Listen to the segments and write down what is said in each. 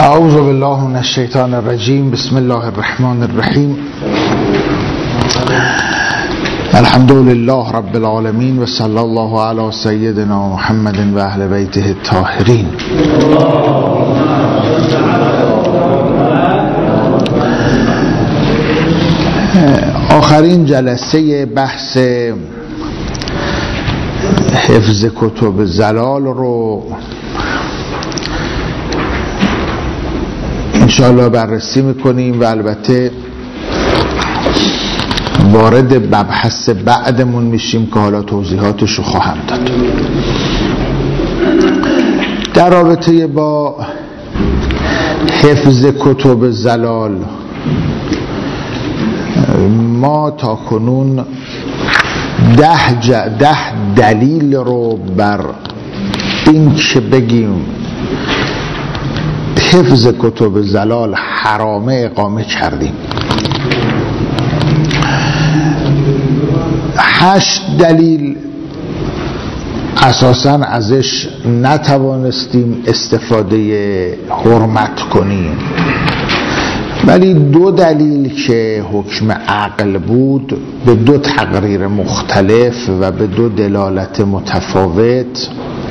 اعوذ بالله من الشیطان الرجیم. بسم الله الرحمن الرحیم. الحمد لله رب العالمین و صلی الله علی سیدنا محمد و اهل بیته الطاهرین. آخرین جلسه بحث حفظ کتب زلال رو انشاءالله بررسی میکنیم و البته وارد مبحث بعدمون میشیم که حالا توضیحاتش رو خواهم داد. در رابطه با حفظ کتب زلال ما تا کنون 10 دلیل رو بر این که بگیم حفظ کتب زلال حرامه اقامه کردیم. 8 دلیل اساساً ازش نتوانستیم استفاده حرمت کنیم، ولی 2 دلیل که حکم عقل بود به 2 تقریر مختلف و به 2 دلالت متفاوت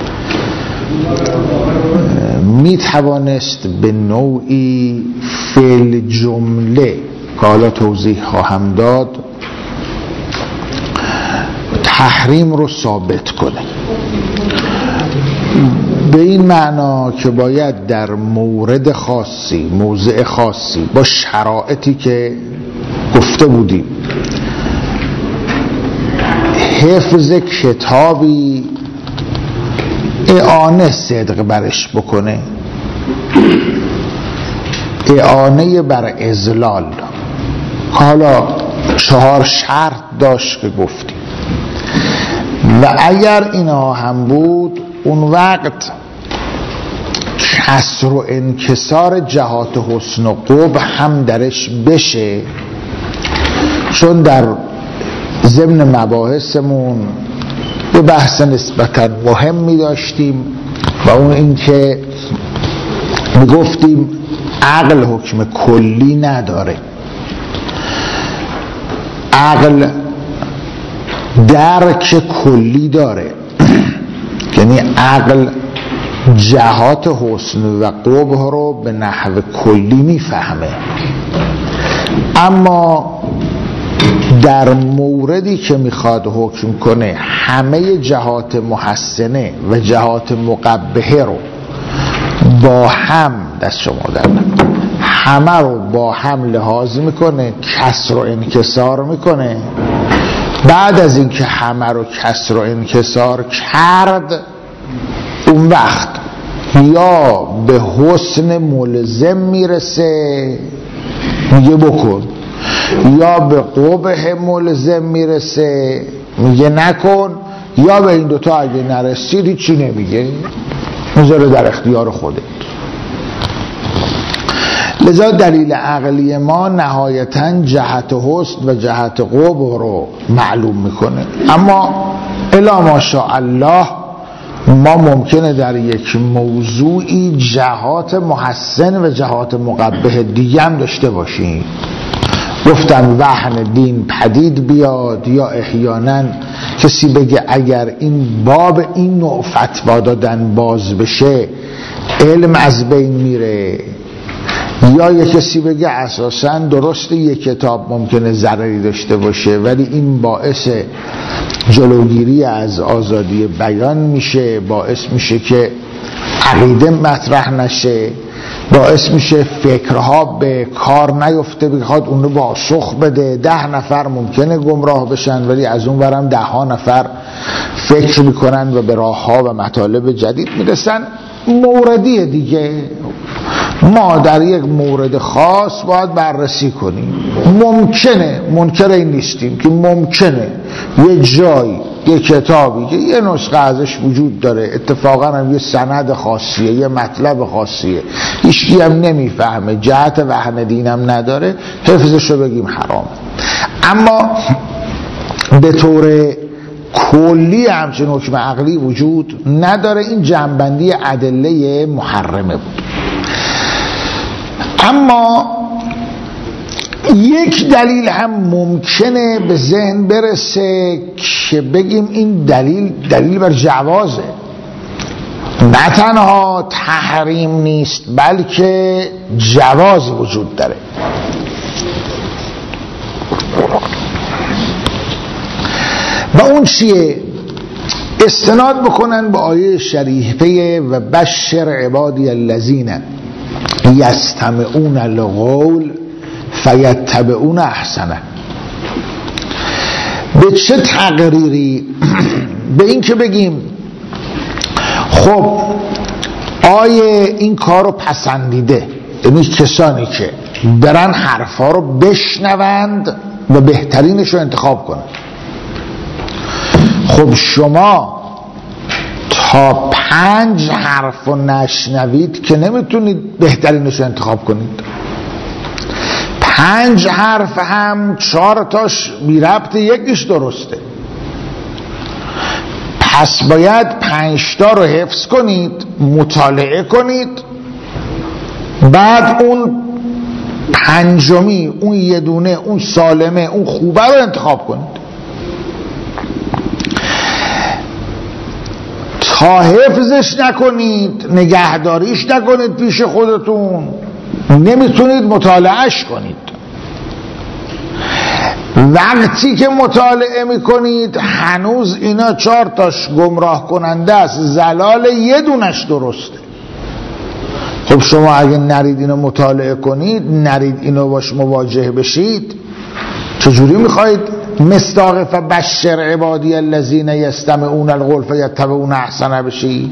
می توانست به نوعی فعل جمله که حالا توضیح خواهم داد تحریم رو ثابت کنه، به این معنا که باید در مورد خاصی، موضع خاصی، با شرایطی که گفته بودیم حفظ کتابی اعانه صدق برش بکنه، اعانه بر اذلال. حالا 4 شرط داشت که گفتیم و اگر اینا هم بود اون وقت کسر و انکسار جهات حسن و قبح هم درش بشه، چون در ضمن مباحثمون به بحث نسبتا مهمی داشتیم و اون این که میگفتیم عقل حکم کلی نداره، عقل درک کلی داره، یعنی عقل جهات حسن و قبح رو به نحو کلی میفهمه، اما در موردی که میخواد حکم کنه همه جهات محسنه و جهات مقبحه رو با هم دست شما همه رو با هم لحاظ میکنه، کسر و انکسار میکنه. بعد از اینکه همه رو کسر و انکسار کرد اون وقت یا به حسن ملزم میرسه میگه بکن، یا به قبح ملزم میرسه میگه نکن، یا به این دوتا اگه نرسید هیچی نمیگه، میذاره در اختیار خودت. لذا دلیل عقلی ما نهایتاً جهت حسن و جهت قبح رو معلوم میکنه، اما الا ماشاءالله ما ممکنه در یک موضوعی جهات محسن و جهات مقبح دیگه هم داشته باشیم. گفتن وهن دین پدید بیاد، یا احیانا کسی بگه اگر این باب این نوع فتوا دادن باز بشه علم از بین میره، یا یک کسی بگه اساساً درسته یک کتاب ممکنه ضرری داشته باشه ولی این باعث جلوگیری از آزادی بیان میشه، باعث میشه که عقیده مطرح نشه، باعث میشه فکرها به کار نیفته، بخواد اونو پاسخ بده. 10 نفر ممکنه گمراه بشن ولی از اون برم 10 نفر فکر میکنن و به راهها و مطالب جدید میرسن. موردی دیگه ما در یک مورد خاص باید بررسی کنیم. ممکنه، منکر این نیستیم که ممکنه یه جایی، یه کتابی که یه نسخه ازش وجود داره، اتفاقا هم یه سند خاصیه، یه مطلب خاصیه، هیچکی هم نمیفهمه، جهت وهن دینم نداره، حفظشو بگیم حرام. اما به طور کلی همچنین حکم عقلی وجود نداره. این جنبندی ادله محرمه بود. اما یک دلیل هم ممکنه به ذهن برسه که بگیم این دلیل بر جوازه، نه تنها تحریم نیست بلکه جواز وجود داره. و اون چیه؟ استناد بکنن به آیه شریفه و بشر عبادی الذین یستمعون القول فیتبعون احسنه. به چه تقریری؟ به این که بگیم خب آیه این کار رو پسندیده، یعنی کسانی که برن حرفا رو بشنوند و بهترینش رو انتخاب کنند. خب شما تا 5 حرف رو نشنوید که نمیتونید بهترینش رو انتخاب کنید. 5 حرف هم 4 تاش بی ربط، یکیش درسته. پس باید 5 تا رو حفظ کنید، مطالعه کنید، بعد اون 5می، اون یه دونه، اون سالمه، اون خوبه رو انتخاب کنید. تا حفظش نکنید، نگهداریش نکنید پیش خودتون، نمیتونید مطالعهش کنید. وقتی که مطالعه میکنید هنوز اینا 4 تاش گمراه کننده است، زلال یه دونش درسته. خب شما اگه نرید اینو مطالعه کنید، نرید اینو باش مواجه بشید، چجوری میخواید مصداق فبشر عبادی الذین یستمعون القول فیتبعون احسنه بشید؟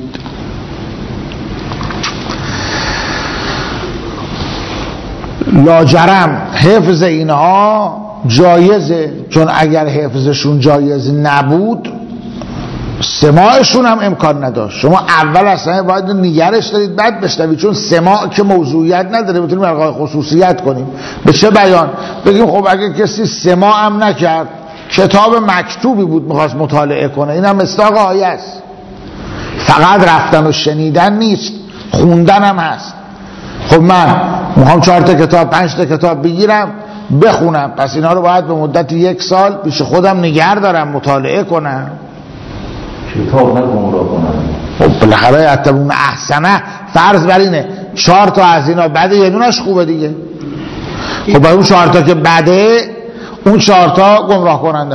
لاجرم حفظ اینها جایزه، چون اگر حفظشون جایز نبود سماعشون هم امکان نداشت. شما اول اصلا باید نگرش دارید بعد بشنوید، چون سماع که موضوعیت نداره، میتونیم الغای خصوصیت کنیم. به چه بیان؟ بگیم خب اگه کسی سماع هم نکرد، کتاب مکتوبی بود میخواست مطالعه کنه، این هم مصداق آیه است. فقط رفتن و شنیدن نیست، خوندن هم هست. خب من میخوام 4 تا کتاب 5 تا کتاب بگیرم بخونم، پس اینا رو باید به مدت 1 سال پیش خودم نگه دارم، مطالعه کنم، کتاب نگمراه کنم. خب بالاخره یتبعون احسنه فرض بر اینه 4 تا از اینا بده، یه دونش خوبه دیگه. خب با اون 4 تا که بده، اون 4 تا گمراه کننده.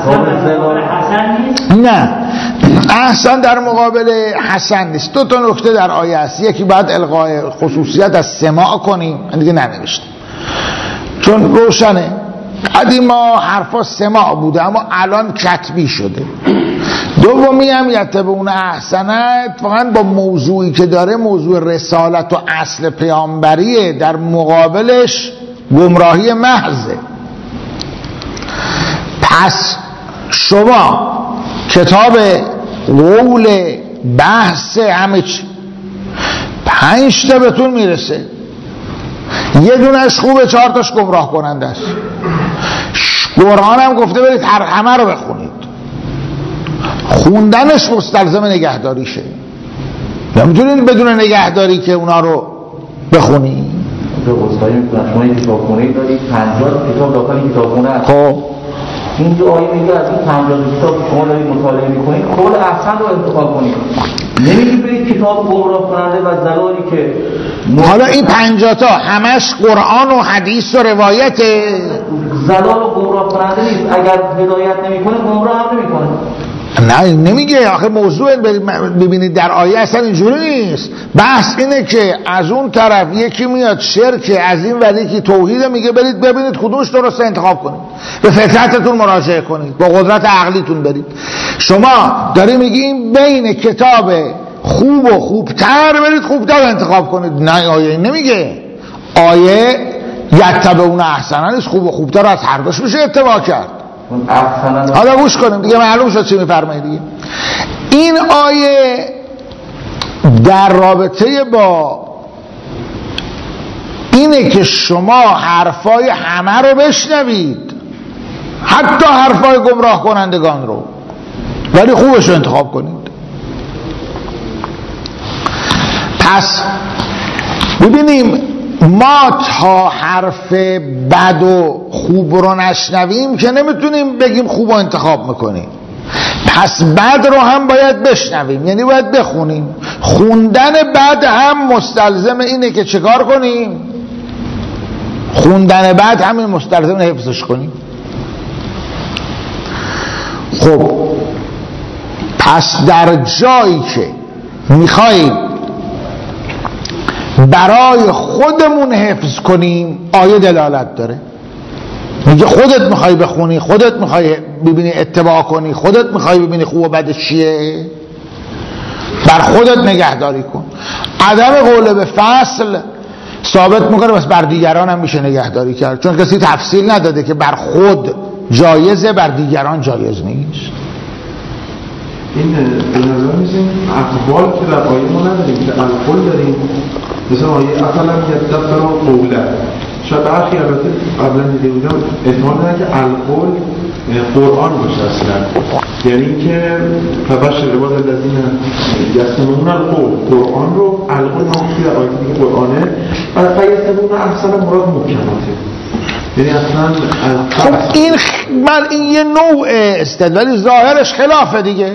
نه، احسن در مقابل حسن نیست. 2 تا نکته در آیه است. یکی باید الغای خصوصیت از سماع کنیم، من دیگه ننوشتم چون روشنه. قدیما حرفا سماع بوده اما الان کتبی شده. دومی هم یتبعون احسنه اتفاقا با موضوعی که داره، موضوع رسالت و اصل پیامبریه، در مقابلش گمراهی محضه. پس شما کتاب قول بحث همه چی 5 تا بهتون میرسه، یه دونش خوبه 4 تاش گمراه کننده است. قرآن هم گفته برید همه رو بخونید، خوندنش مستلزم نگهداریشه. نمیتونید بدون نگهداری که اونا رو بخونید. به گستایی میکنم شما یک کتابخونه دارید 50 کتاب داخل کتابخونه هست. خب این آیه میگه از این 50 کتاب شما دارید مطالعه میکنید قول احسن رو انتخاب کنید، نمیگید برید کتاب گمراه کننده و زلالی که حالا این 50 تا همش قرآن و حدیث و روایته. زلال و گمراه کننده نیست، اگر هدایت نمیکنه گمراه هم نمیکنه. نه نمیگه، آخه موضوع ببینید در آیه اصلا اینجوری نیست. بحث اینه که از اون طرف یکی میاد شرک، از این ولی که توحید، میگه برید ببینید کدومش درسته انتخاب کنید، به فطرتتون مراجعه کنید، با قدرت عقلیتون برید. شما داری میگین بین کتاب خوب و خوبتر برید خوبتر انتخاب کنید. نه آیه نمیگه. آیه یتبعون احسنه نیست، خوب و خوبتر از هر دوش میشه اتباع کرد. حالا گوش کنیم دیگه، معلوم شد چی میفرمایید دیگه. این آیه در رابطه با اینه که شما حرفای همه رو بشنوید، حتی حرفای گمراه کنندگان رو، ولی خوبش رو انتخاب کنید. پس ببینیم ما تا حرف بد و خوب رو نشنویم که نمیتونیم بگیم خوب رو انتخاب میکنیم. پس بد رو هم باید بشنویم، یعنی باید بخونیم. خوندن بد هم مستلزم اینه که چکار کنیم؟ خوندن بد همین مستلزم حفظش کنیم. خب پس در جایی که میخواییم برای خودمون حفظ کنیم آیه دلالت داره، میگه خودت میخوای بخونی، خودت میخوای ببینی اتباع کنی، خودت میخوای ببینی خوب و بد چیه، بر خودت نگهداری کن. عدم قول به فصل ثابت میکنه بس بر دیگران هم میشه نگهداری کرد، چون کسی تفصیل نداده که بر خود جایزه بر دیگران جایز نیست. این به نظر میسیم اقوال که در آیه ما نداریم که القول داریم، مثلا آیه اقلا یدفر و قوله. شاید برخی البته قبلا دیده بودم احتمال دارن که القول قرآن باشه اصلا، یعنی که فبشر عباد الذین یستمعون القول، قرآن رو القول نامی در آیه دیگه قرآنه و فیتبعون احسن مراد محکماته. یعنی اصلا خب این یه نوع استدلالی ظاهرش خلافه دیگه.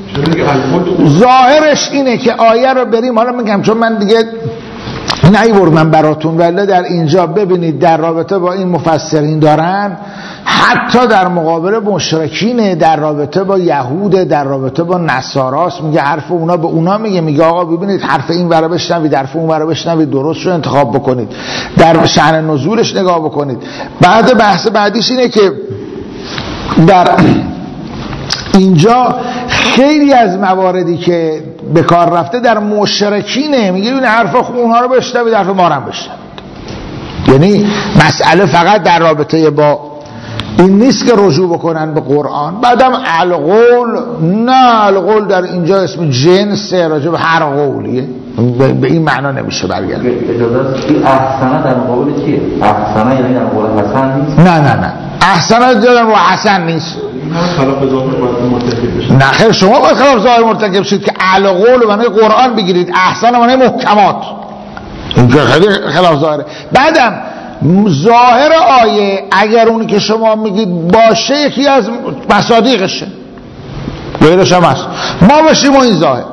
ظاهرش اینه که آیه رو بریم، حالا میگم چون من دیگه نیوردم براتون، ولی در اینجا ببینید در رابطه با این مفسرین دارن حتی در مقابل مشرکین، در رابطه با یهود، در رابطه با نصاراست، میگه حرف اونا به اونا میگه آقا ببینید حرف این ور بشنوید، حرف اون ور بشنوید، درست رو انتخاب بکنید، در شأن نزولش نگاه بکنید. بعد بحث بعدیش اینه که در اینجا خیلی از مواردی که به کار رفته در مشرکینه، میگه این حرف اونها رو بشنوید، حرف ما رو هم بشنوید. یعنی مسئله فقط در رابطه با این نیست که رجوع بکنن به قرآن. بعدم القول، نه القول در اینجا اسم جنسه، راجع به هر قولیه، به این معنا نمیشه برگرد. اجازه است این احسنه در مقابل چیه؟ احسنه یعنی در مقابل حسن نیست؟ نه احسنه در مقابل حسن نیست. خلاف ظاهر باید مرتکب بشید. نه خیر، شما باید خلاف ظاهر مرتکب شید که القول معنی قرآن بگیرید، احسن معنی محکمات، این خیلی خلاف ظاهره. بعدم ظاهر آیه اگر اونی که شما میگید باشه یکی از مصادیقشه، غیرش هم هست، ما باشیم و این ظاهر.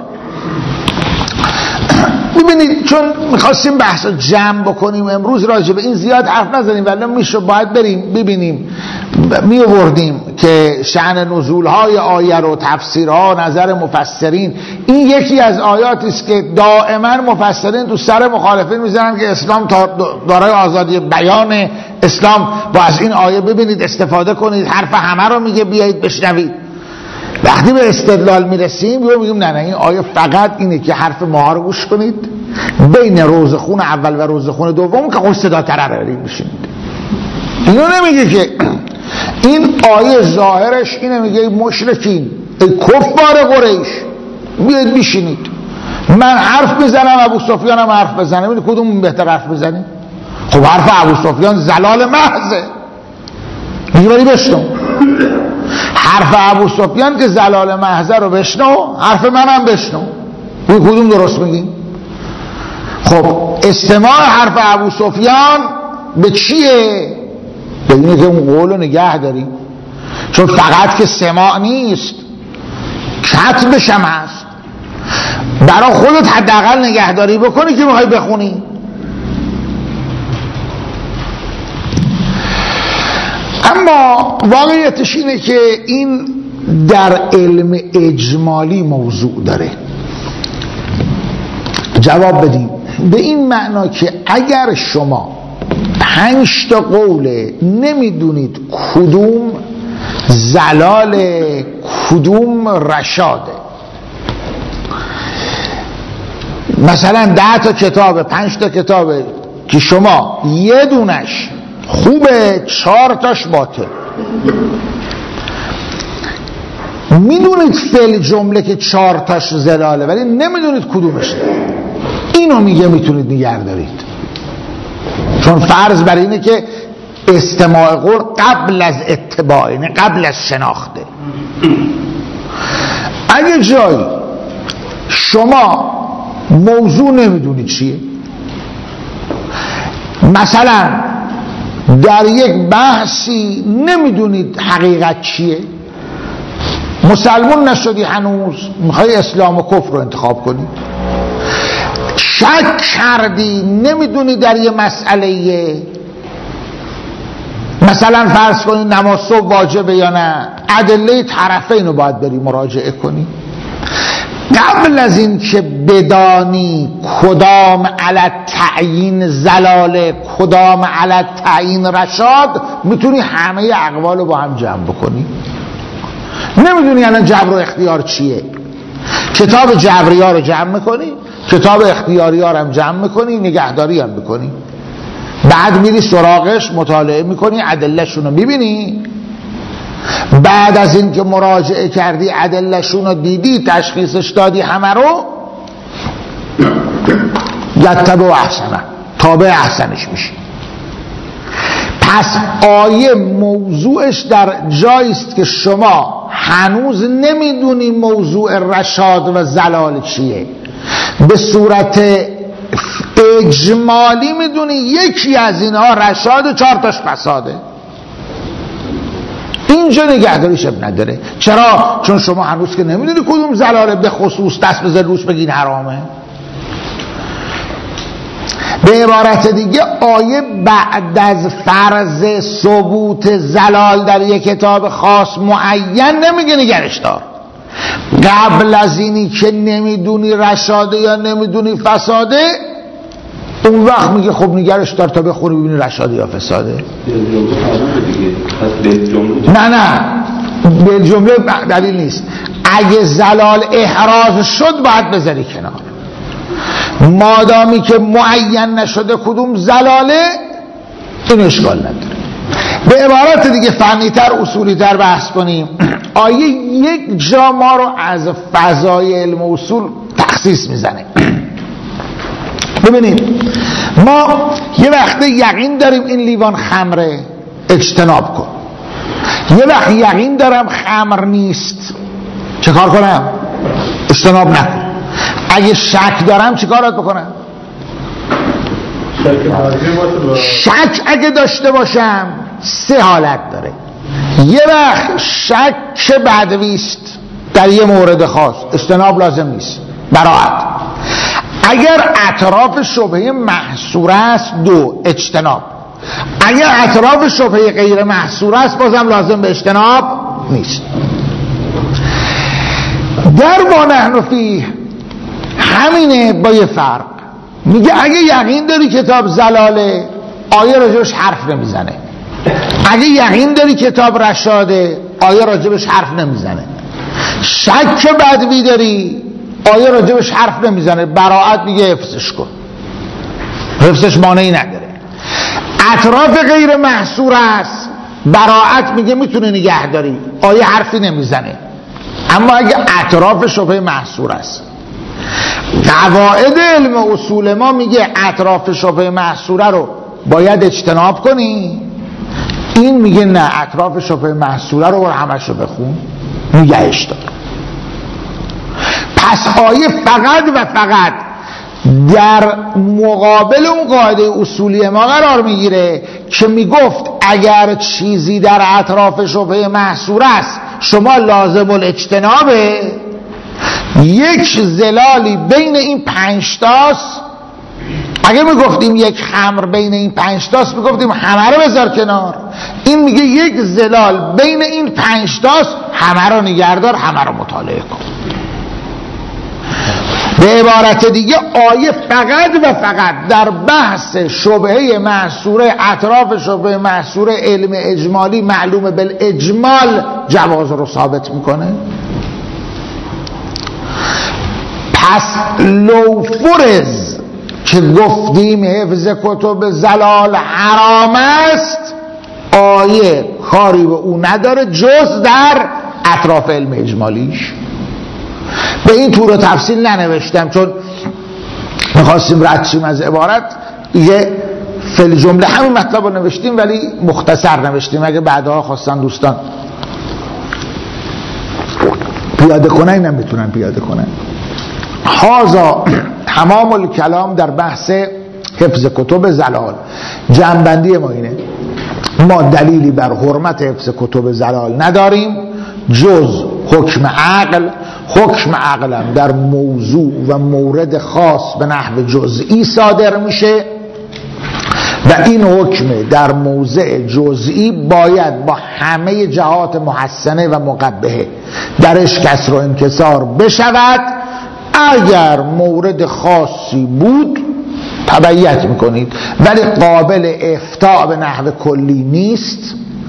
ببینید چون میخواستیم بحث جمع بکنیم امروز راجع به این زیاد حرف نزنیم، ولی میشه باید بریم ببینیم، میوردیم که شأن نزولهای آیه رو، تفسیرها، نظر مفسرین. این یکی از آیاتی است که دائما مفسرین تو سر مخالفین میزنن که اسلام دارای آزادی بیان، اسلام با از این آیه ببینید استفاده کنید، حرف همه رو میگه بیایید بشنوید. وقتی به استدلال میرسیم میگیم نه این آیه فقط اینه که حرف ما رو گوش کنید، بین روزخون اول و روزخون دوم که خوش صدا تراری بشینید. اینو نمیگه که این آیه ظاهرش اینه، میگه ای مشرکین، ای کفار قریش، بیاید بشینید، من حرف میزنم، ابو سفیان هم حرف بزنه، ببینید کدوم بهتر حرف بزنه. خب حرف ابو سفیان زلال محضه، میگه ولی بشنو. حرف ابو سفیان که زلال محض رو بشنو، حرف منم بشنو، این کدوم درست میگی؟ خب استماع حرف ابو سفیان به چیه؟ به اینه که اون قول رو نگه داریم، چون فقط که سماع نیست، کتبش هم هست. برای خودت حداقل نگهداری بکنی که میخوای بخونی. اما واقعیتش اینه که این در علم اجمالی موضوع داره. جواب بدیم به این معنا که اگر شما 5 تا قوله نمیدونید کدوم زلال کدوم رشاده، مثلا 10 تا کتابه، 5 تا کتابه که شما یه دونش خوبه 4 تاش باطل، میدونید فعل جمله که 4 تاش زلاله ولی نمیدونید کدومش، اینو میگه میتونید نگه دارید، چون فرض بر اینه که استماع قول قبل از اتباع، یعنی قبل از شناخته. اگه جایی شما موضوع نمیدونید چیه، مثلا در یک بحثی نمیدونید حقیقت چیه، مسلمون نشدی هنوز، میخوای اسلام و کفر رو انتخاب کنی، شک کردی نمیدونی در یه مسئله، مثلا فرض کنی نماز صبح واجبه یا نه، ادله طرفین رو باید بری مراجعه کنی. قبل از این که بدانی کدام علت تعیین زلاله کدام علت تعیین رشاد، میتونی همه اقوال رو با هم جمع بکنی. نمیدونی الان جبر و اختیار چیه، کتاب جبری ها رو جمع میکنی، کتاب اختیاری ها رو هم جمع میکنی، نگهداری هم میکنی، بعد میری سراغش مطالعه میکنی، ادلهشون رو میبینی، بعد از این که مراجعه کردی ادلهشون رو دیدی تشخیصش دادی همه رو، یتبع احسنه، تابع احسنش میشی. پس آیه موضوعش در جایی است که شما هنوز نمیدونی موضوع رشاد و زلال چیه، به صورت اجمالی میدونی یکی از اینها رشاد و 4 تاش فساده، اینجا نگهداریش نداره. چرا؟ چون شما هنوز که نمیدونی کدوم زلاله به خصوص دست بزن روش بگین حرامه. به عبارت دیگه آیه بعد از فرض ثبوت زلال در یک کتاب خاص معین نمیگه نگرش دار، قبل از اینی که نمیدونی رشاده یا نمیدونی فساده، اون وقت میگه خب نگرش دار تا بخونی ببینی رشاده یا فساده. نه به جمله دلیل نیست. اگه زلال احراز شد باید بذاری کنار، مادامی که معین نشده کدوم زلاله این اشکال نداره. به عبارت دیگه فنی‌تر اصولی‌تر بحث کنیم، آیه یک جا ما رو از فضای علم و اصول تخصیص میزنه. ببینید ما یه وقت یقین داریم این لیوان خمره، اجتناب کن. یه وقت یقین دارم خمر نیست، چه کار کنم؟ اجتناب نکن. اگه شک دارم چه کارات بکنم؟ شک اگه داشته باشم 3 حالت داره. یه وقت شک بدویست در یه مورد خاص، اجتناب لازم نیست، براحت. اگر اطراف شبهه محصور است 2 اجتناب. اگر اطراف شبهه غیر محصور است بازم لازم به اجتناب نیست. در ما نحن فیه همینه با یه فرق. میگه اگه یقین داری کتاب زلاله آیه راجبش حرف نمیزنه، اگه یقین داری کتاب رشاده آیه راجبش حرف نمیزنه. شک بدوی داری آیه راجبش حرف نمیزنه، براءت میگه حفظش کن، حفظش مانعی نداره. اطراف غیر محصور است، براءت میگه میتونه نگه داری، آیه حرفی نمیزنه. اما اگه اطراف شبهه محصور است، قواعد علم و اصول ما میگه اطراف شبهه محصوره رو باید اجتناب کنی، این میگه نه، اطراف شبهه محصوره رو همش رو بخون، نگهش دار. پس آیه فقط و فقط در مقابل اون قاعده اصولی ما قرار میگیره که میگفت اگر چیزی در اطراف شبهه محصور است شما لازم الاجتنابه، یک زلالی بین این 5 تاست. اگه میگفتیم یک خمر بین این 5 تاست میگفتیم همه رو بذار کنار، این میگه یک زلال بین این 5 تاست، همه رو نگهدار، همه رو مطالعه کن. به عبارت دیگه آیه فقط و فقط در بحث شبهه محصوره، اطراف شبهه محصوره علم اجمالی معلوم بالاجمال جواز رو ثابت میکنه. پس لو فرض که گفتیم حفظ کتب زلال حرام است، آیه کاری به او نداره جز در اطراف علم اجمالیش. به این طور و تفصیل ننوشتم چون میخواستیم رد شیم از عبارت، یه فعل جمله همین مطلب رو نوشتیم ولی مختصر نوشتیم، اگه بعدها خواستن دوستان پیاده کنن اینم میتونن پیاده کنن. هذا تمام الکلام در بحث حفظ کتب زلال. جنبندی ما اینه، ما دلیلی بر حرمت حفظ کتب زلال نداریم جز حکم عقل. حکم عقلم در موضوع و مورد خاص به نحو جزئی صادر میشه و این حکم در موضع جزئی باید با همه جهات محسنه و مقبحه درش کسر و انکسار بشود. اگر مورد خاصی بود تبعیت میکنید، ولی قابل افتاء به نحو کلی نیست.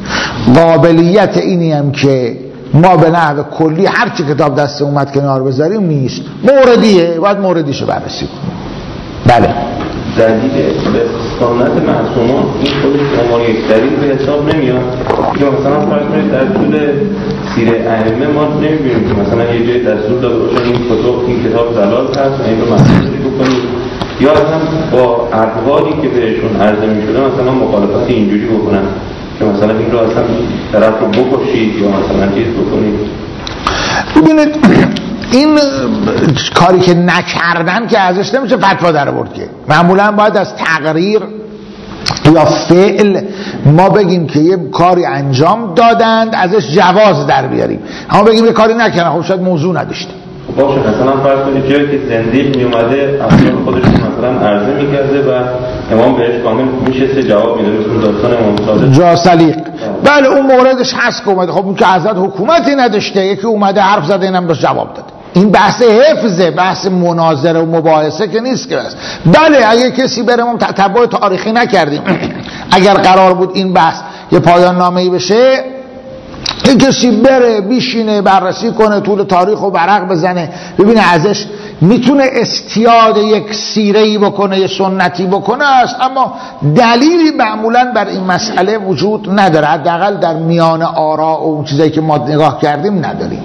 قابلیت اینی هم که ما به نحو کلی هر چی کتاب دست اومد کنار بذاریم نیست، موردیه، باید موردیشو بررسی کنیم. بله، دلیل به سنت معصومان این خودش عنوان یک دلیل به حساب نمیاد که مثلا فرض کنید در طول سیر ائمه ما نمیبینیم که مثلا یه جای دستور داده باشه این کتاب زلال هست این رو مصرفی بکنید، یا اصلا با اقوالی که بهشون عرضه میشده مثلا مخالفت اینجوری بکنن که مثلا این رو اصلا طرف رو بکشید یا مثلا چیز بکنید. ببینید این کاری که نکردن که ازش نمیشه فتوا در آورد که معمولا باید از تقریر یا فعل ما بگیم که یه کاری انجام دادند ازش جواز در بیاریم، اما بگیم یه کاری نکردن خب شاید موضوع نداشته. باشه مثلا فرض کنید جایی که زندیق می اومده افکار خودش مثلا عرضه میکرده و امام بهش کامل میشه جواب میده، مثل داستان امام صادق جا سلیق. بله اون موردش هست که اومده، خب اون که حضرت حکومتی نداشته، یکی اومده حرف زده اینم بهش جواب داده. این بحث حفظه، بحث مناظره و مباحثه که نیست که بس. بله اگه کسی بره ما تتبع تاریخی نکردیم اگر قرار بود این بحث یه پایان نامه‌ای بشه، این کسی بره بیشینه بررسی کنه طول تاریخ و برق بزنه ببینه ازش میتونه استیاد یک سیره‌ای بکنه، یه سنتی بکنه است، اما دلیلی معمولا بر این مسئله وجود نداره، حداقل در میان آراء و اون چیزایی که ما نگاه کردیم نداریم.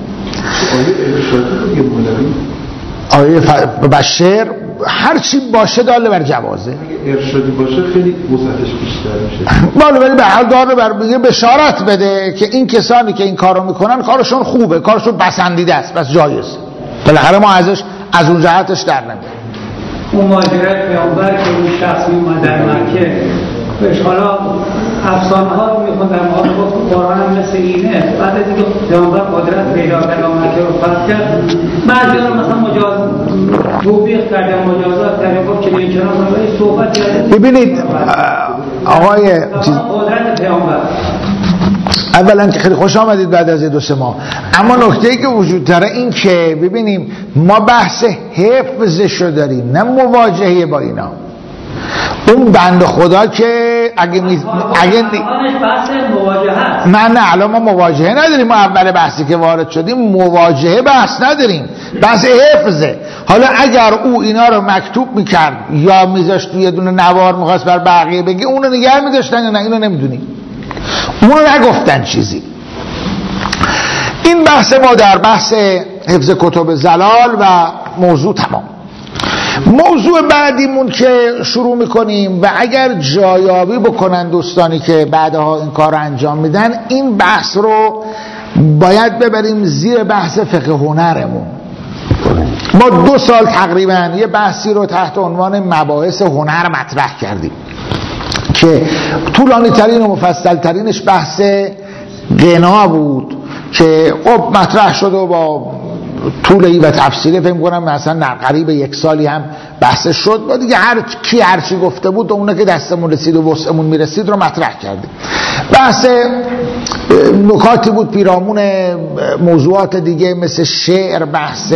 آیه بشر هر چی باشه داله بر جوازه، ارشادی باشه خیلی وسعتش بیشتر میشه. بالا ولی به حال داره بر بشارت بده که این کسانی که این کارو میکنن کارشون خوبه، کارشون پسندیده است، بس جایز. بالاخره ما ازش از اون جهتش در نمیاریم. اون ماجرای پیامبر که اون شخص میومد در مکه بهش حالا افسانه ها رو میخوندن، ما گفت قرآن هم مثل اینه، بعد از اینکه پیامبر قدرت پیدا کرد و مکه رو فتح کرد بعضی ها مثلا مجاز توبیخ کردن، مجازات کردن، گفت که این چنان این صحبت کردن. ببینید آقای قدرت پیامبر اولا که خیلی خوش آمدید بعد از 2-3 ماه، اما نکته‌ای که وجود داره این که ببینیم ما بحث حفظشو داریم نه مواجهه با اینا. اون بند خدا که اگه بحث مواجهه است. نه الان ما مواجهه نداریم، ما اول بحثی که وارد شدیم مواجهه بحث نداریم، بحث حفظه. حالا اگر او اینا رو مکتوب میکرد یا میذاشت توی یه دونه نوار میخواست بر بقیه بگه اونو نگه میداشتن یا نه اینو نمیدونیم، اونو نگفتن چیزی. این بحث ما در بحث حفظ کتب زلال و موضوع تمام. موضوع بعدیمون که شروع میکنیم و اگر جایابی بکنن دوستانی که بعدها این کار رو انجام میدن، این بحث رو باید ببریم زیر بحث فقه هنرمون. ما 2 سال تقریبا یه بحثی رو تحت عنوان مباحث هنر مطرح کردیم که طولانی ترین و مفصل ترینش بحث غنا بود که خب مطرح شد و با طولی و تفصیلی فهم کنم مثلا قریب 1 سالی هم بحث شد و دیگه هر چی گفته بود و اونه که دستمون رسید و وسعمون میرسید رو مطرح کردیم. بحث نکاتی بود پیرامون موضوعات دیگه مثل شعر، بحث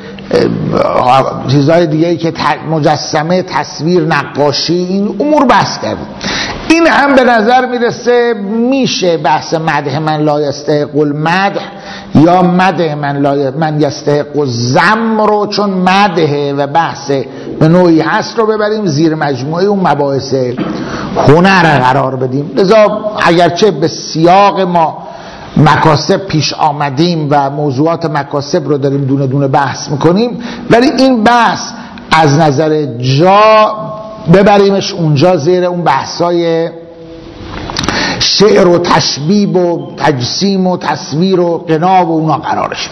چیزهای دیگه که مجسمه، تصویر، نقاشی، این امور بحث کردیم. این هم به نظر میرسه میشه بحث مدح من لا یستحق المدح یا مدح من یستحق الذم رو، چون مدح و بحث به نوعی هست رو ببریم زیر مجموعه اون مباحث هنر قرار بدیم. لذا اگرچه به سیاق ما مکاسب پیش آمدیم و موضوعات مکاسب رو داریم دونه دونه بحث میکنیم، ولی این بحث از نظر جا ببریمش اونجا زیر اون بحثای شعر و تشبیب و تجسیم و تصویر و غنا و اونا قرارش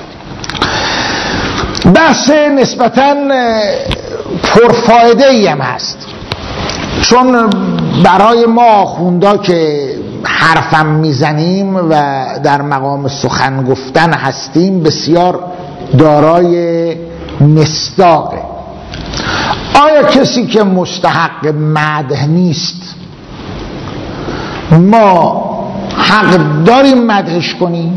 بدیم. بحث نسبتاً پرفایده‌ای هم هست. چون برای ما آخوندا که حرفم میزنیم و در مقام سخن گفتن هستیم بسیار دارای مصداقه. آیا کسی که مستحق مدح نیست ما حق داریم مدحش کنیم؟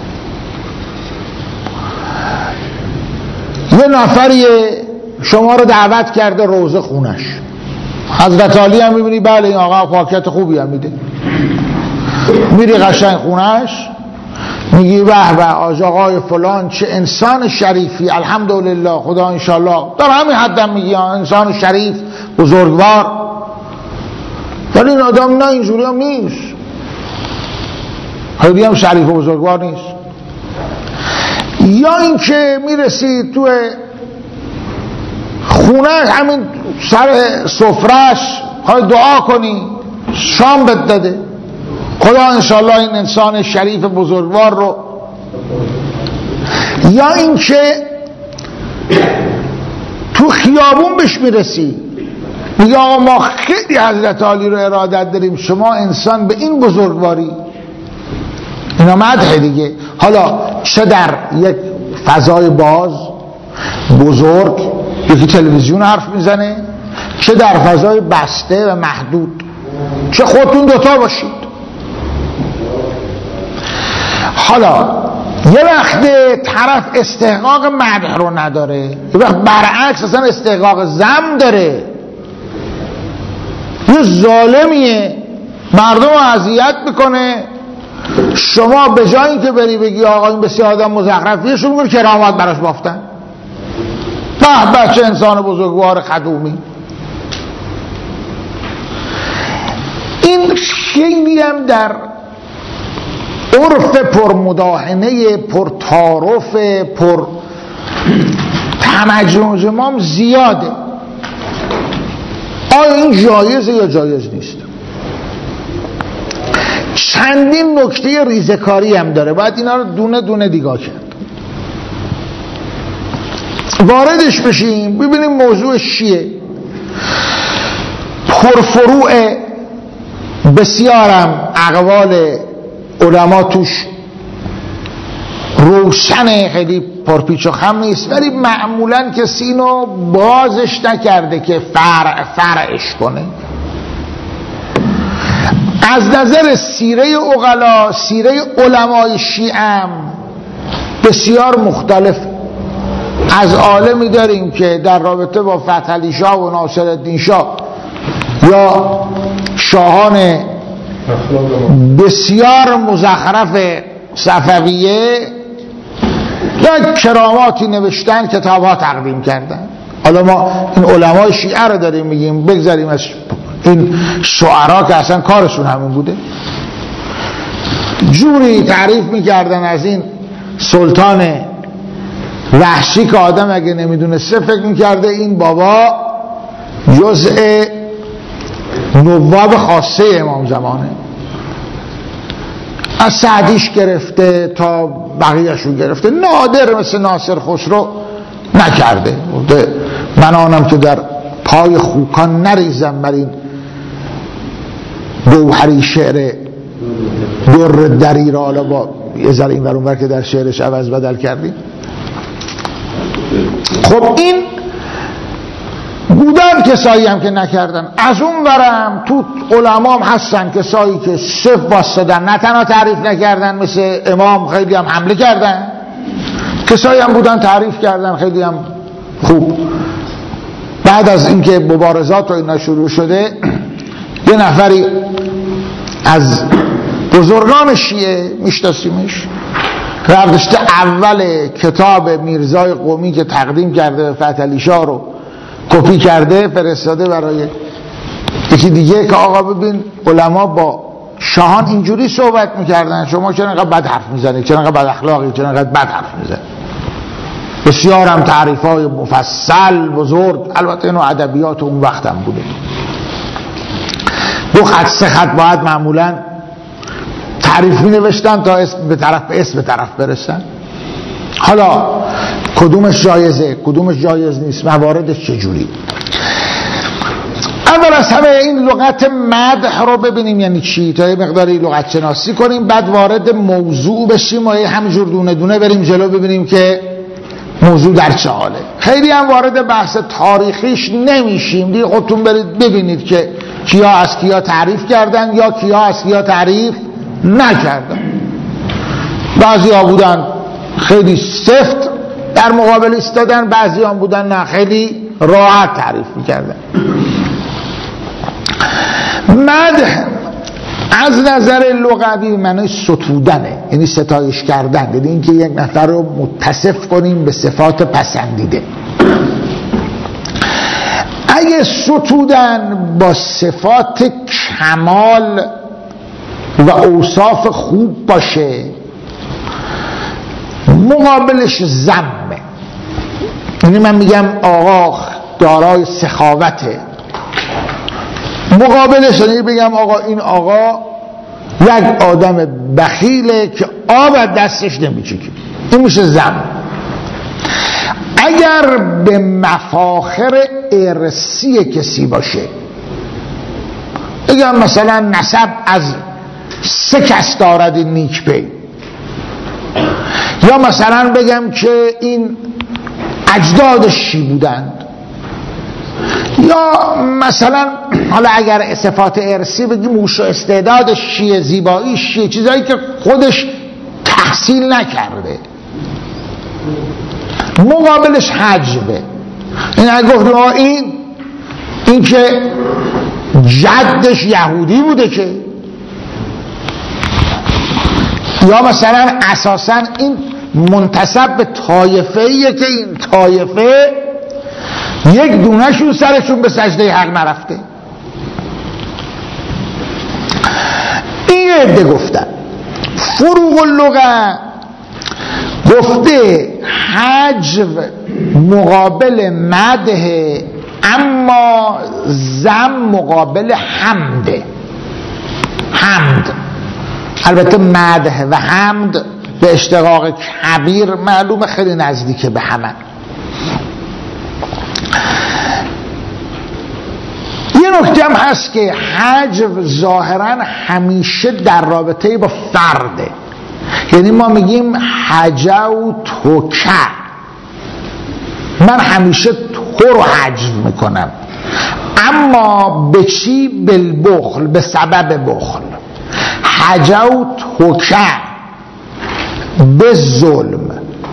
یه نفری شما رو دعوت کرده روضه خونش، حضرت علی هم میبینی بله این آقا پاکیت خوبی هم میده، میری قشنگ خونش میگی به به آقای فلان چه انسان شریفی، الحمدلله خدا انشالله، در همین حدم میگی انسان شریف بزرگوار. ولی این آدم نه اینجوری هم نیست، خیلی هم شریف و بزرگوار نیست. یا اینکه میرسی تو خونه همین سر سفرش خواهی دعا کنی شام بد داده، خدا انشالله این انسان شریف بزرگوار رو. یا اینکه تو خیابون بهش میرسی میگه آقا ما خیلی حضرت علی رو ارادت داریم، شما انسان به این بزرگواری. اینا مدح دیگه. حالا چه در یک فضای باز بزرگ یکی تلویزیون حرف میزنه، چه در فضای بسته و محدود، چه خودتون دوتا باشید. حالا یه وقت طرف استحقاق مدح رو نداره، یه وقت برعکس اصلا استحقاق ذم داره، یه ظالمیه مردم رو اذیت میکنه، شما به جای اینکه بری بگی آقا این بسیار آدم مزخرفیه، شما میگن کرامت براش بافتن، به بچه انسان بزرگوار خدومی. این خیلی هم در عرف پرمداهنه پرتعارف پر تمجمم زیاده. آیا این جایزه یا جایز نیست؟ چندین نکته ریزکاری هم داره، باید اینا رو دونه دونه دیگاه کرد. واردش بشیم ببینیم موضوعش چیه. پرفروع بسیارم اقوال علما توش روشن، خیلی پرپیچ و خم نیست، ولی معمولا کسی اینو بازش نکرده که فرعش کنه. از نظر سیره عقلا، سیره علمای شیعه بسیار مختلف. از عالمی داریم که در رابطه با فتحعلی شاه و ناصرالدین شاه یا شاهان بسیار مزخرف صفویه یا کراماتی نوشتن، کتاب‌ها تقدیم کردن. حالا ما این علمای شیعه رو داریم میگیم، بگذاریم از این شعرا که اصلا کارشون همین بوده. جوری تعریف میکردن از این سلطان وحشی که آدم اگه نمیدونسته فکر میکرده این بابا جزء نواب خاصه امام زمانه، از سعدیش گرفته تا بقیه‌شو گرفته، نادر مثل ناصر خسرو نکرده. من آنم که در پای خوکان نریزم بر این گوهری شعر در دری را. حالا با یه ذره این ورانور که در شعرش عوض بدل کردیم. خب این بودن کسایی هم که نکردن. از اون ورم تو علمام هستن کسایی که صف واسدن، نه تنها تعریف نکردن مثل امام، خیلی هم حمله کردن. کسایی هم بودن تعریف کردن خیلی هم خوب. بعد از اینکه مبارزات و اینا شروع شده، یه نفری از بزرگان شیعه میشناسیمش، رفتشته اول کتاب میرزای قمی که تقدیم کرده به فتحعلی شاه رو کپی کرده فرستاده برای یکی دیگه که آقا ببین علما با شاهان اینجوری صحبت میکردن، شما چرا اینقدر بد حرف میزنید، چرا اینقدر بد اخلاقی، چرا اینقدر بد حرف میزنید. بسیار هم تعریفای مفصل بزرگ، البته اینو ادبیات اون وقت هم بوده. 2 خط 3 خط باید معمولا تعریف می نوشتن تا اسم به طرف برسن. حالا کدومش جایزه کدومش جایز نیست، مواردش چجوری. اول از همه این لغت مدح رو ببینیم یعنی چی، تا یه مقداری لغت شناسی کنیم، بعد وارد موضوع بشیم و همینجور دونه دونه بریم جلو ببینیم که موضوع در چه حاله. خیلی هم وارد بحث تاریخیش نمیشیم دیگه، خودتون برید ببینید که کیا از کیا تعریف کردن یا کیا از کیا تعریف نکردن. بعضی ها بودن خیلی سفت در مقابل ایستادن، بعضی ها بودن نه خیلی راحت تعریف میکردن. مدح از نظر لغوی معنی ستودنه، یعنی ستایش کردن، یعنی اینکه یک نفر رو متصف کنیم به صفات پسندیده. اگه ستودن با صفات کمال و اوصاف خوب باشه، مقابلش ذمه. یعنی من میگم آقا دارای سخاوته، مقابلش یعنی بگم آقا این آقا یک آدم بخیله که آب از دستش نمیچکه، این میشه ذم. اگر به مفاخر ارثی کسی باشه، اگر مثلا نسب از 3 کس دارد نیک پی، یا مثلا بگم که این اجدادش چی بودند، یا مثلا حالا اگر صفات ارثی بگیم موش و استعدادش چیه، زیباییش چیه، چیزایی که خودش تحصیل نکرده، مقابلش حجبه. این اگه گفتیم این که جدش یهودی بوده که، یا مثلا اساسا این منتسب به طایفه‌ایه که این طایفه یک دونهشون سرشون به سجده حق نرفته. این عده گفتن. فروغ اللغه گفته حجو مقابل مدح، اما ذم مقابل حمده. حمد البته مدح و حمد به اشتقاق کبیر معلومه خیلی نزدیکه به همه. یه نکته هم هست که حجو ظاهرا همیشه در رابطه با فرده، یعنی ما میگیم حجوتک، من همیشه تو رو حجو میکنم، اما به چی؟ بالبخل، به سبب بخل. حجوتک به ظلم،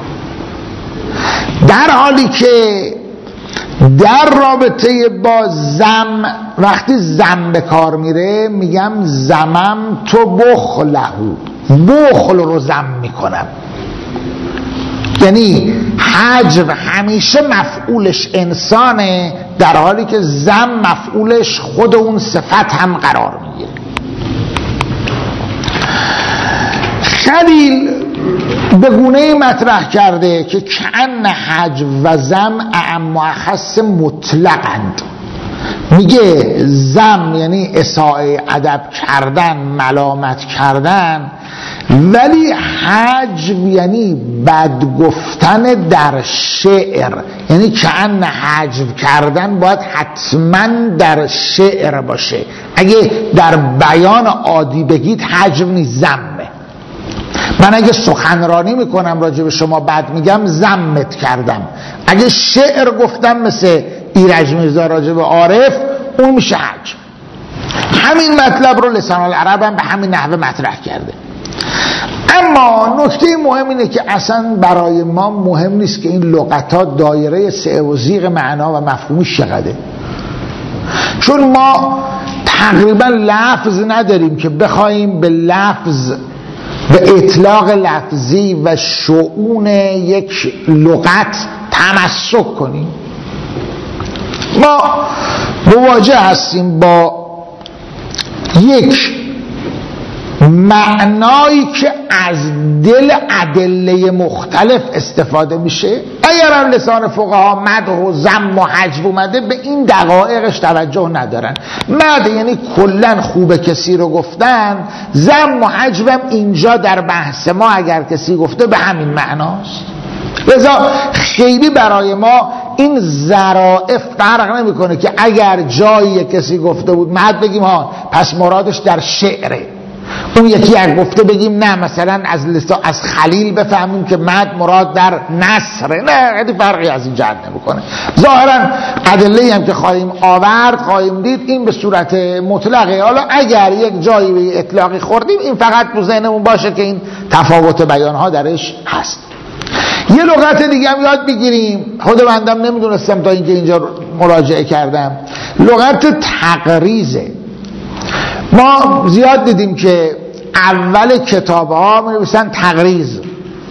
در حالی که در رابطه با ذم، وقتی ذم به کار میره میگم ذمم تو بخله، بخل رو ذم میکنم. یعنی حجو همیشه مفعولش انسانه، در حالی که ذم مفعولش خود اون صفت هم قرار میگیره. خلیل به گونه مطرح کرده که کأن حجو و ذم اعم و اخص مطلقند. میگه ذم یعنی اساءه ادب کردن، ملامت کردن، ولی حجو یعنی بد گفتن در شعر. یعنی کأن حجو کردن باید حتما در شعر باشه، اگه در بیان عادی بگید حجو نیست، ذمه. من اگه سخنرانی میکنم راجع به شما بد میگم ذمت کردم، اگه شعر گفتم مثل ایرج میرزا راجع به عارف اون میشه حجو. همین مطلب رو لسان العرب هم به همین نحوه مطرح کرده. اما نکته مهم اینه که اصلا برای ما مهم نیست که این لغت‌ها دایره سعه و زیغ معنا و مفهومش چقدره، چون ما تقریبا لفظ نداریم که بخوایم به لفظ، به اطلاق لفظی و شؤون یک لغت تمسک کنیم. ما مواجه هستیم با یک معنایی که از دل ادله مختلف استفاده میشه. اگر هم لسان فقها مدح و ذم و حجو اومده به این دقایقش توجه ندارن. مدح یعنی کلا خوب کسی رو گفتن، ذم و حجو هم اینجا در بحث ما اگر کسی گفته به همین معناست. لذا خیلی برای ما این ظرائف فرق نمیکنه که اگر جایی کسی گفته بود مد بگیم ها پس مرادش در شعره، اون یکی اگر گفته بگیم نه مثلا از خلیل بفهمیم که مد مراد در نصره، نه خیلی فرقی از این جهت نمیکنه. ظاهرا ادله‌ای هم که خواهیم آورد خواهیم دید این به صورت مطلقه. حالا اگر یک جایی به اطلاقی خوردیم این فقط تو ذهنمون باشه که این تفاوت بیانها درش هست. یه لغت دیگه هم یاد بگیریم، خود بندم نمیدونستم تا اینکه اینجا مراجعه کردم، لغت تقریزه. ما زیاد دیدیم که اول کتاب ها می نویسن تقریز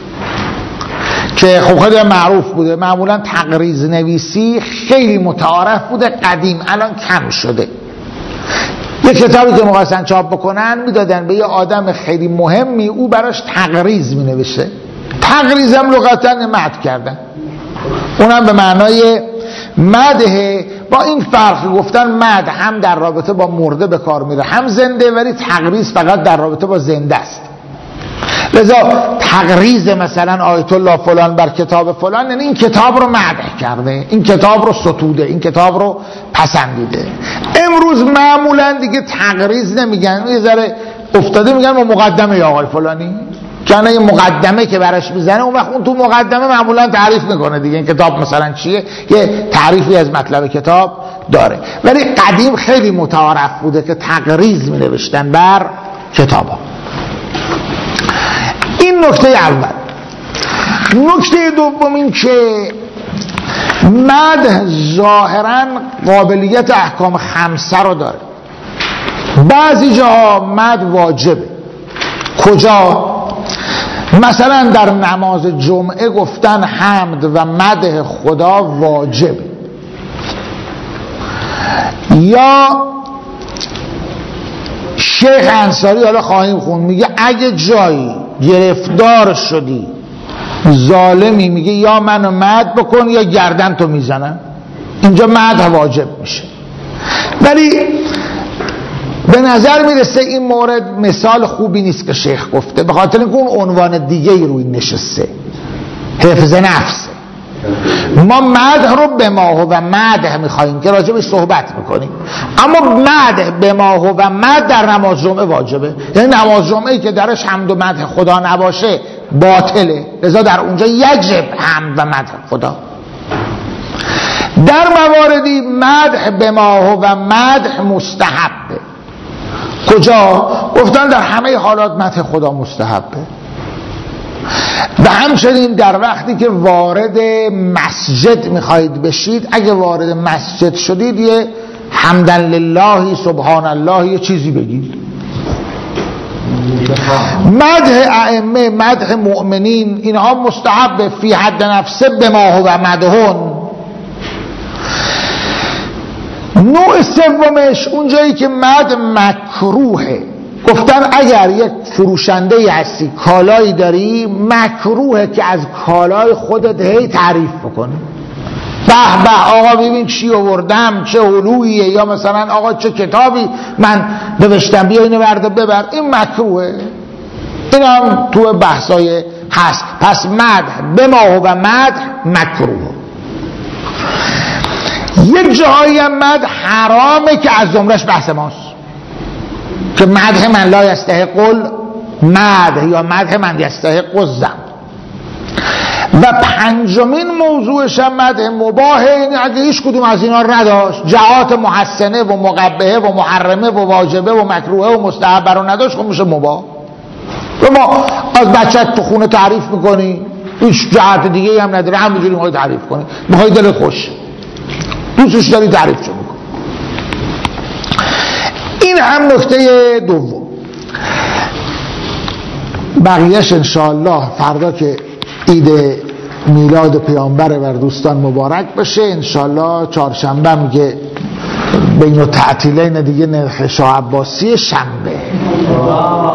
که خب خیلی معروف بوده، معمولا تقریز نویسی خیلی متعارف بوده قدیم، الان کم شده. یه کتابی که می‌خواستن چاپ بکنن میدادن به یه آدم خیلی مهمی، او براش تقریز می نوشته. تقریز هم لغتا مدح کردن، اونم به معنای مدح، با این فرق گفتن مدح هم در رابطه با مرده به کار میره هم زنده، ولی تقریز فقط در رابطه با زنده است. لذا تقریز مثلا آیت الله فلان بر کتاب فلان، یعنی این کتاب رو مدح کرده، این کتاب رو ستوده، این کتاب رو پسندیده. امروز معمولا دیگه تقریز نمیگن، یه ذره افتاده میگن با مقدمه آقای فلانی، که یه مقدمه که براش میزنه اون وقت اون تو مقدمه معمولا تعریف میکنه دیگه این کتاب مثلا چیه، یه تعریفی از مطلب کتاب داره. ولی قدیم خیلی متعارف بوده که تقریز می نوشتن بر کتاب ها. این نکته اول. نکته دوم این که مدح ظاهرا قابلیت احکام خمسه رو داره. بعضی جاها مدح واجبه. کجا؟ مثلا در نماز جمعه گفتن حمد و مدح خدا واجبه. یا شیخ انصاری حالا خواهیم خوند میگه اگه جایی گرفتار شدی ظالمی، میگه یا منو مدح بکن یا گردن تو میزنم، اینجا مدح واجب میشه. ولی به نظر میرسه این مورد مثال خوبی نیست که شیخ گفته، به خاطر اینکه اون عنوان دیگه ای روی نشسته، حفظ نفسه. ما مدح رو به ما و مدح میخواییم که راجبش صحبت میکنیم، اما مدح به ما و مدح در نماز جمعه واجبه. یعنی نماز جمعه که درش حمد و مدح خدا نباشه باطله، لذا در اونجا یجب حمد و مدح خدا. در مواردی مدح به ما و مدح مستحبه. کجا؟ گفتن در همه حالات مدح خدا مستحبه. و همچنین در وقتی که وارد مسجد میخواهید بشید، اگه وارد مسجد شدید یه حمدن لله سبحان الله یه چیزی بگید. مدح ائمه، مدح مؤمنین، اینها مستحب فی حد نفسه به ما و مدحون. نوع سومش اونجایی که مدح مکروهه، گفتن اگر یک فروشنده هستی کالایی داری مکروهه که از کالای خودت هی تعریف بکنی، به به آقا ببین چی آوردم، چه علویه، یا مثلا آقا چه کتابی من نوشتم بیا اینو برده ببر، این مکروهه. این هم تو بحثای هست. پس مدح به ما و مدح مکروه. یک جایی هم مدح حرامه که از جملهش بحث ماست، که مدح من لا یستحق المدح یا مدح من یستحق الذم. و پنجمین موضوعش هم مدح مباهه، یعنی اگه هیچ کدوم از اینا نداشت، جهات محسنه و مقبحه و محرمه و واجبه و مکروهه و مستحبه رو نداشت، خب میشه مباح. و ما از بچت تو خونه تعریف میکنی، هیچ جهت دیگه هم نداره، همونجوری میخوای تعریف کنی، میخوای دلت خوش دوستش داری تعریف چه میکنی. این هم نکته دوم. بقیهش انشاءالله فردا که عید میلاد پیامبر و دوستان مبارک بشه، انشاءالله چهارشنبه هم که بین تعطیلین دیگه نرخ شاه عباسی شنبه